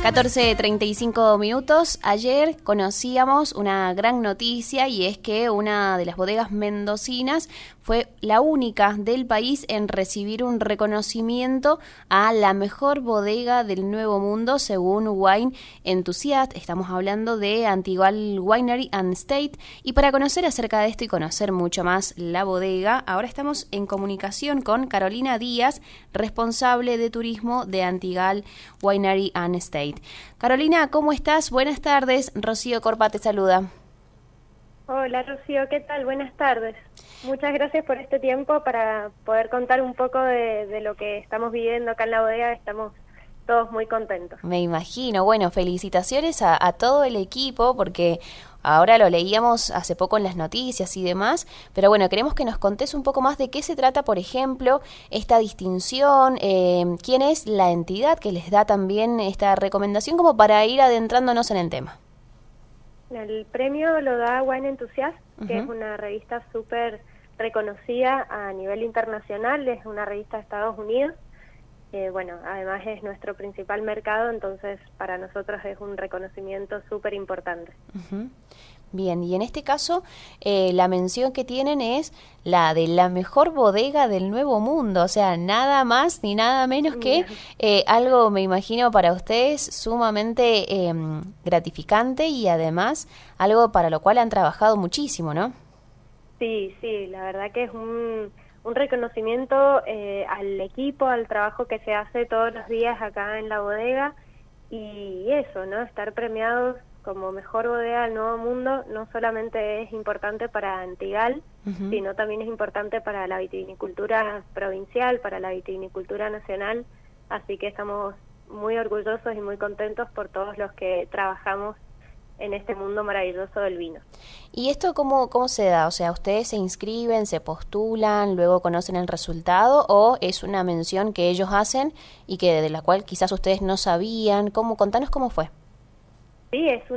14:35. Ayer conocíamos una gran noticia y es que una de las bodegas mendocinas fue la única del país en recibir un reconocimiento a la mejor bodega del Nuevo Mundo según Wine Enthusiast. Estamos hablando de Antigual Winery and Estate, y para conocer acerca de esto y conocer mucho más la bodega, ahora estamos en comunicación con Carolina Díaz, responsable de turismo de Antigual Winery and Estate. Carolina, ¿cómo estás? Buenas tardes. Rocío Corpa te saluda. Hola Rocío, ¿qué tal? Buenas tardes. Muchas gracias por este tiempo para poder contar un poco de lo que estamos viviendo acá en la bodega. Estamos todos muy contentos. Me imagino. Bueno, felicitaciones a todo el equipo, porque ahora lo leíamos hace poco en las noticias y demás, pero bueno, queremos que nos contés un poco más de qué se trata, por ejemplo, esta distinción, quién es la entidad que les da también esta recomendación, como para ir adentrándonos en el tema. El premio lo da Wine Enthusiast, que es una revista súper reconocida a nivel internacional, es una revista de Estados Unidos. Bueno, además es nuestro principal mercado, entonces para nosotros es un reconocimiento súper importante. Bien, y en este caso la mención que tienen es la de la mejor bodega del Nuevo Mundo, o sea, nada más ni nada menos que algo, me imagino, para ustedes sumamente gratificante y además algo para lo cual han trabajado muchísimo, ¿no? Sí, la verdad que es un reconocimiento al equipo, al trabajo que se hace todos los días acá en la bodega, y eso, ¿no? Estar premiados como mejor bodega del Nuevo Mundo no solamente es importante para Antigal, sino también es importante para la vitivinicultura provincial, para la vitivinicultura nacional, así que estamos muy orgullosos y muy contentos por todos los que trabajamos en este mundo maravilloso del vino. ¿Y esto cómo se da? O sea, ¿ustedes se inscriben, se postulan, luego conocen el resultado, o es una mención que ellos hacen y que de la cual quizás ustedes no sabían? Contanos cómo fue. Sí, es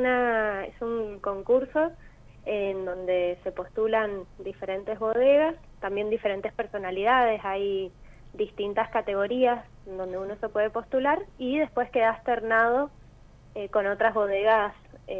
un concurso en donde se postulan diferentes bodegas, también diferentes personalidades, hay distintas categorías donde uno se puede postular y después queda alternado con otras bodegas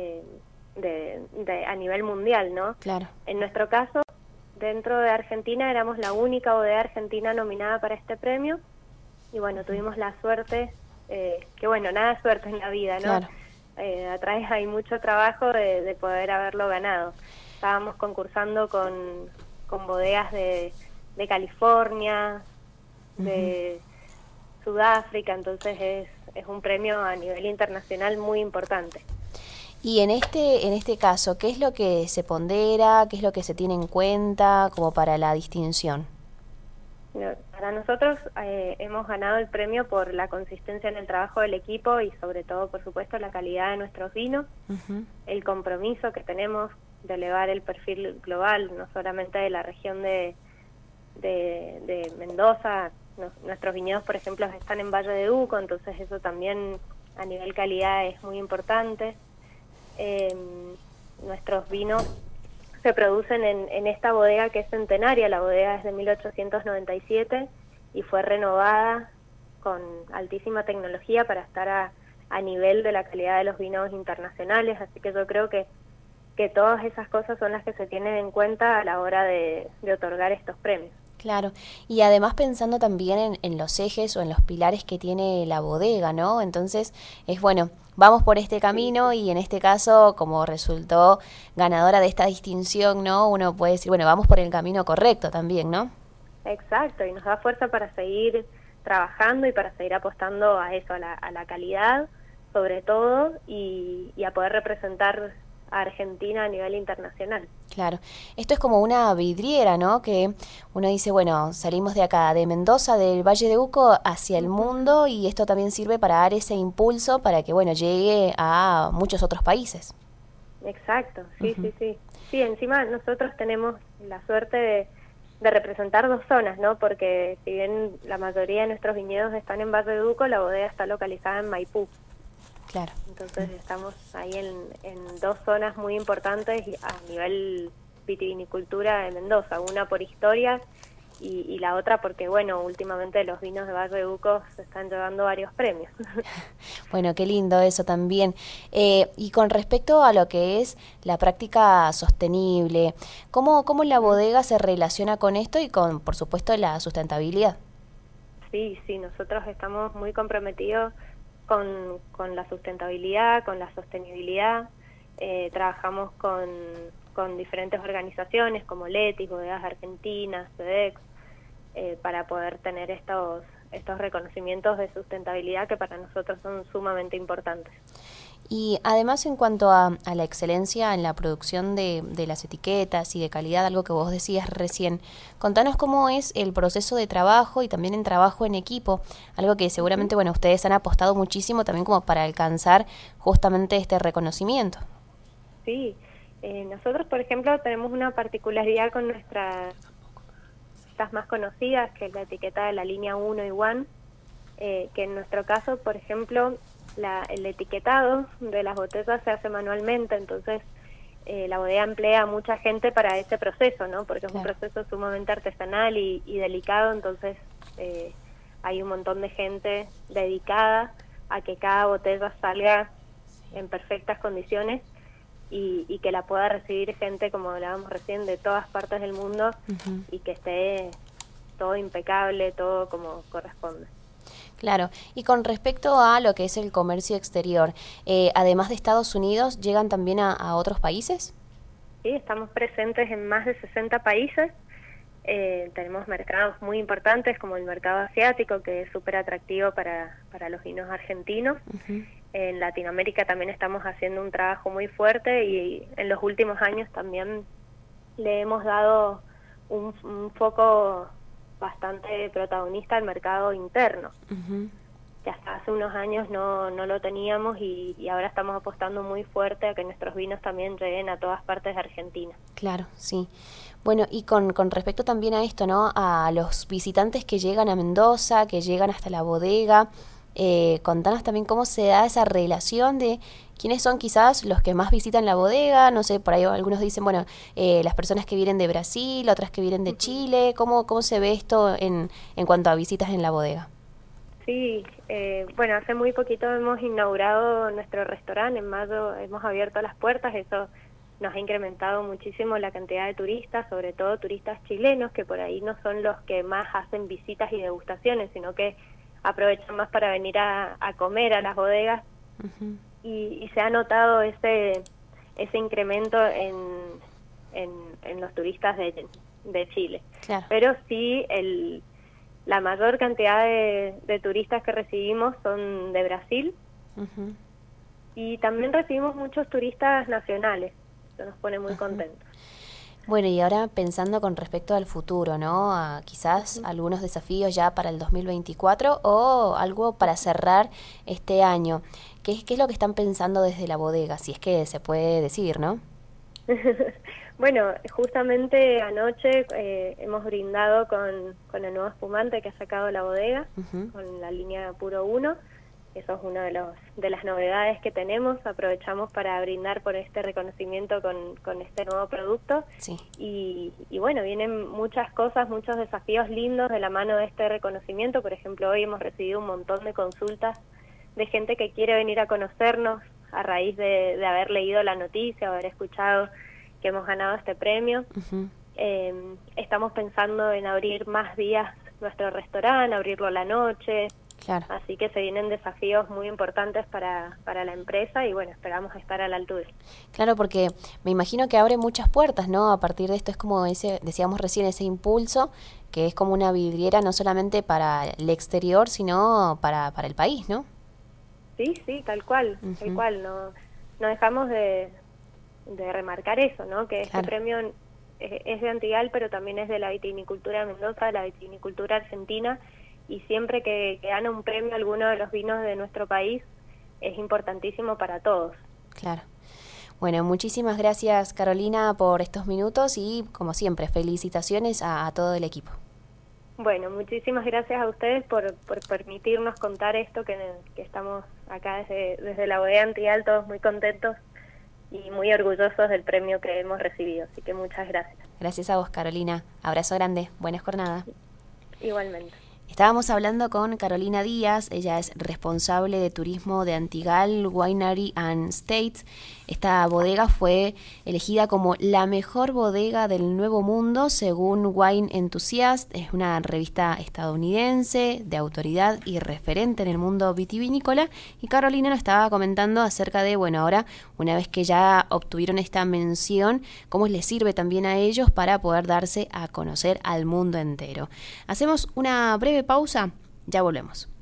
a nivel mundial, ¿no? Claro. En nuestro caso, dentro de Argentina, éramos la única bodega argentina nominada para este premio y bueno, tuvimos la suerte, que bueno, nada de suerte en la vida, ¿no? Claro. Atrás hay mucho trabajo de poder haberlo ganado. Estábamos concursando con bodegas de California, de Sudáfrica, entonces es un premio a nivel internacional muy importante. Y en este caso, ¿qué es lo que se pondera? ¿Qué es lo que se tiene en cuenta como para la distinción? Para nosotros hemos ganado el premio por la consistencia en el trabajo del equipo y sobre todo, por supuesto, la calidad de nuestros vinos, el compromiso que tenemos de elevar el perfil global, no solamente de la región de Mendoza. Nuestros viñedos, por ejemplo, están en Valle de Uco, entonces eso también a nivel calidad es muy importante. Nuestros vinos se producen en esta bodega que es centenaria. La bodega es de 1897 y fue renovada con altísima tecnología para estar a nivel de la calidad de los vinos internacionales, así que yo creo que todas esas cosas son las que se tienen en cuenta a la hora de otorgar estos premios. Claro, y además pensando también en los ejes o en los pilares que tiene la bodega, ¿no? Entonces es bueno, vamos por este camino y en este caso, como resultó ganadora de esta distinción, ¿no? Uno puede decir, bueno, vamos por el camino correcto también, ¿no? Exacto, y nos da fuerza para seguir trabajando y para seguir apostando a eso, a la calidad sobre todo y a poder representar a Argentina a nivel internacional. Claro, esto es como una vidriera, ¿no? Que uno dice, bueno, salimos de acá, de Mendoza, del Valle de Uco, hacia el mundo, y esto también sirve para dar ese impulso para que, bueno, llegue a muchos otros países. Exacto, sí. Sí, encima nosotros tenemos la suerte de representar dos zonas, ¿no? Porque si bien la mayoría de nuestros viñedos están en Valle de Uco, la bodega está localizada en Maipú. Claro. Entonces estamos ahí en dos zonas muy importantes a nivel vitivinicultura de Mendoza, una por historia y la otra porque, bueno, últimamente los vinos de Valle de Uco se están llevando varios premios. Bueno, qué lindo eso también. Y con respecto a lo que es la práctica sostenible, ¿cómo la bodega se relaciona con esto y con, por supuesto, la sustentabilidad? Sí, sí, nosotros estamos muy comprometidos con la sustentabilidad, con la sostenibilidad. Trabajamos con diferentes organizaciones como Letis, Bodegas Argentinas, SEDEX, para poder tener estos reconocimientos de sustentabilidad que para nosotros son sumamente importantes. Y además en cuanto a la excelencia en la producción de las etiquetas y de calidad, algo que vos decías recién, contanos cómo es el proceso de trabajo y también en trabajo en equipo, algo que seguramente, bueno, ustedes han apostado muchísimo también como para alcanzar justamente este reconocimiento. Sí, nosotros, por ejemplo, tenemos una particularidad con nuestras más conocidas, que es la etiqueta de la línea 1 y 1, que en nuestro caso, por ejemplo, el etiquetado de las botellas se hace manualmente, entonces la bodega emplea a mucha gente para ese proceso, ¿no? Porque es un proceso sumamente artesanal y delicado, entonces hay un montón de gente dedicada a que cada botella salga en perfectas condiciones y que la pueda recibir gente, como hablábamos recién, de todas partes del mundo, y que esté todo impecable, todo como corresponde. Claro, y con respecto a lo que es el comercio exterior, además de Estados Unidos, ¿llegan también a otros países? Sí, estamos presentes en más de 60 países. Tenemos mercados muy importantes como el mercado asiático, que es súper atractivo para los vinos argentinos. En Latinoamérica también estamos haciendo un trabajo muy fuerte y en los últimos años también le hemos dado un foco bastante protagonista al mercado interno, que hasta hace unos años no lo teníamos y ahora estamos apostando muy fuerte a que nuestros vinos también lleguen a todas partes de Argentina. Claro, sí. Bueno, y con respecto también a esto, ¿no? A los visitantes que llegan a Mendoza, que llegan hasta la bodega, contanos también cómo se da esa relación de quiénes son quizás los que más visitan la bodega, no sé, por ahí algunos dicen, bueno, las personas que vienen de Brasil, otras que vienen de Chile, ¿cómo se ve esto en cuanto a visitas en la bodega? Sí, bueno, hace muy poquito hemos inaugurado nuestro restaurante, en mayo hemos abierto las puertas, eso nos ha incrementado muchísimo la cantidad de turistas, sobre todo turistas chilenos, que por ahí no son los que más hacen visitas y degustaciones, sino que aprovechan más para venir a comer a las bodegas, y se ha notado ese incremento en los turistas de Chile. Claro. Pero sí, la mayor cantidad de turistas que recibimos son de Brasil, y también recibimos muchos turistas nacionales, eso nos pone muy contentos. Bueno, y ahora pensando con respecto al futuro, ¿no? A quizás algunos desafíos ya para el 2024 o algo para cerrar este año. ¿Qué es lo que están pensando desde la bodega? Si es que se puede decir, ¿no? Bueno, justamente anoche hemos brindado con el nuevo espumante que ha sacado la bodega, con la línea Puro 1. Eso es una de las novedades que tenemos. Aprovechamos para brindar por este reconocimiento con este nuevo producto. Sí. Y bueno, vienen muchas cosas, muchos desafíos lindos de la mano de este reconocimiento. Por ejemplo, hoy hemos recibido un montón de consultas de gente que quiere venir a conocernos a raíz de haber leído la noticia, haber escuchado que hemos ganado este premio. Estamos pensando en abrir más días nuestro restaurante, abrirlo a la noche. Claro. Así que se vienen desafíos muy importantes para la empresa y bueno, esperamos estar a la altura. Claro, porque me imagino que abre muchas puertas, ¿no? A partir de esto es como decíamos recién, ese impulso que es como una vidriera no solamente para el exterior, sino para el país, ¿no? Sí, tal cual, tal cual. No dejamos de remarcar eso, ¿no? Que este premio es de Antigal, pero también es de la vitivinicultura de Mendoza, de la vitivinicultura argentina, y siempre que gana un premio alguno de los vinos de nuestro país es importantísimo para todos. Claro. Bueno, muchísimas gracias, Carolina, por estos minutos y, como siempre, felicitaciones a todo el equipo. Bueno, muchísimas gracias a ustedes por permitirnos contar esto, que estamos acá desde la bodega Antigal, todos muy contentos y muy orgullosos del premio que hemos recibido. Así que muchas gracias. Gracias a vos, Carolina. Abrazo grande. Buena jornada. Igualmente. Estábamos hablando con Carolina Díaz, ella es responsable de turismo de Antigal Winery and Estates. Esta bodega fue elegida como la mejor bodega del Nuevo Mundo según Wine Enthusiast. Es una revista estadounidense de autoridad y referente en el mundo vitivinícola. Y Carolina nos estaba comentando acerca de, bueno, ahora una vez que ya obtuvieron esta mención, cómo les sirve también a ellos para poder darse a conocer al mundo entero. Hacemos una breve pausa, ya volvemos.